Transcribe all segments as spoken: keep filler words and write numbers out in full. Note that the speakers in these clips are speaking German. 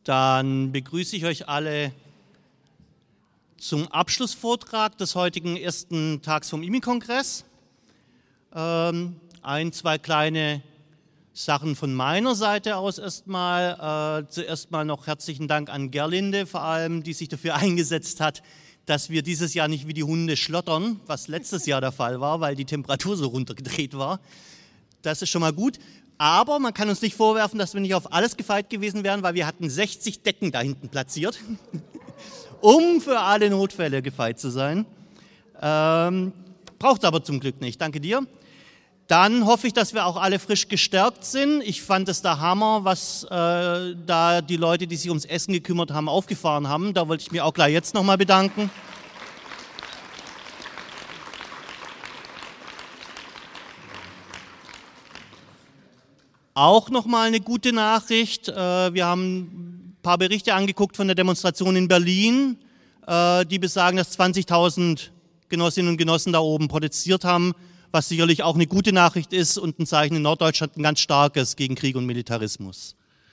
Dann begrüße ich euch alle zum Abschlussvortrag des heutigen ersten Tags vom I M I-Kongress. Ähm, ein, zwei kleine Sachen von meiner Seite aus erstmal. Äh, zuerst mal noch herzlichen Dank an Gerlinde vor allem, die sich dafür eingesetzt hat, dass wir dieses Jahr nicht wie die Hunde schlottern, was letztes Jahr der Fall war, weil die Temperatur so runtergedreht war. Das ist schon mal gut. Aber man kann uns nicht vorwerfen, dass wir nicht auf alles gefeit gewesen wären, weil wir hatten sechzig Decken da hinten platziert, um für alle Notfälle gefeit zu sein. Ähm, braucht es aber zum Glück nicht. Danke dir. Dann hoffe ich, dass wir auch alle frisch gestärkt sind. Ich fand es der Hammer, was äh, da die Leute, die sich ums Essen gekümmert haben, aufgefahren haben. Da wollte ich mich auch gleich jetzt nochmal bedanken. Auch nochmal eine gute Nachricht. Wir haben ein paar Berichte angeguckt von der Demonstration in Berlin, die besagen, dass zwanzigtausend Genossinnen und Genossen da oben protestiert haben, was sicherlich auch eine gute Nachricht ist und ein Zeichen in Norddeutschland, ein ganz starkes gegen Krieg und Militarismus.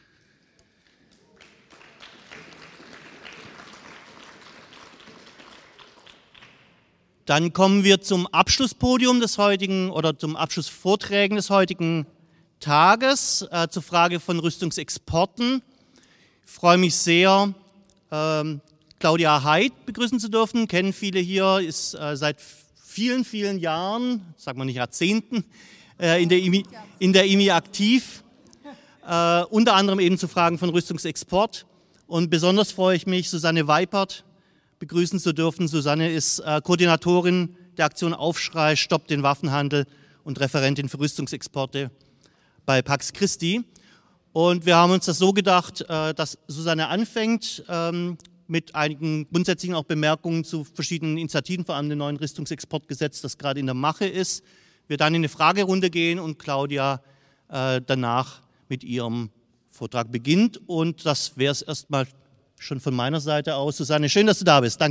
Dann kommen wir zum Abschlusspodium des heutigen oder zum Abschlussvorträgen des heutigen Tages äh, zur Frage von Rüstungsexporten. Ich freue mich sehr, ähm, Claudia Heid begrüßen zu dürfen. Kennen viele hier, ist äh, seit vielen, vielen Jahren, sagen wir nicht Jahrzehnten, äh, in der I M I, in der I M I aktiv. Äh, unter anderem eben zu Fragen von Rüstungsexport. Und besonders freue ich mich, Susanne Weipert begrüßen zu dürfen. Susanne ist äh, Koordinatorin der Aktion Aufschrei, Stoppt den Waffenhandel und Referentin für Rüstungsexporte bei Pax Christi. Und wir haben uns das so gedacht, dass Susanne anfängt mit einigen grundsätzlichen auch Bemerkungen zu verschiedenen Initiativen, vor allem dem neuen Rüstungsexportgesetz, das gerade in der Mache ist. Wir dann in eine Fragerunde gehen und Claudia danach mit ihrem Vortrag beginnt. Und das wäre es erstmal schon von meiner Seite aus. Susanne, schön, dass du da bist. Danke.